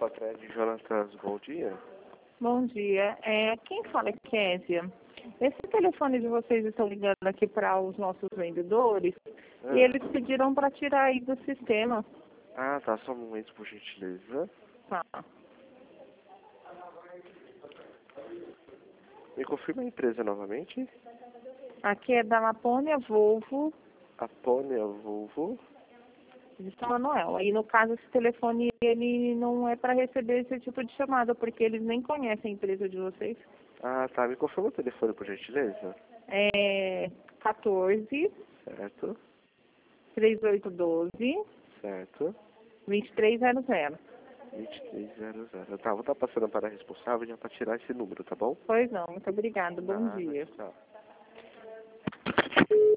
Patred Jonatas, bom dia. Bom dia. Quem fala é Késia. Esse telefone de vocês estão ligando aqui para os nossos vendedores e eles pediram para tirar aí do sistema. Ah, tá. Só um momento, por gentileza. Tá. Me confirma a empresa novamente. Aqui é da Lapônia Volvo Apônia Volvo. de São Manuel. Aí, no caso, esse telefone ele não é para receber esse tipo de chamada, porque eles nem conhecem a empresa de vocês. Ah, tá. Me confirma o telefone, por gentileza. 14 Certo. 3812 Certo. 2300. 2300. Tá, vou estar passando para a responsável já para tirar esse número, tá bom? Pois não, muito obrigada. Bom Nada, dia. tchau.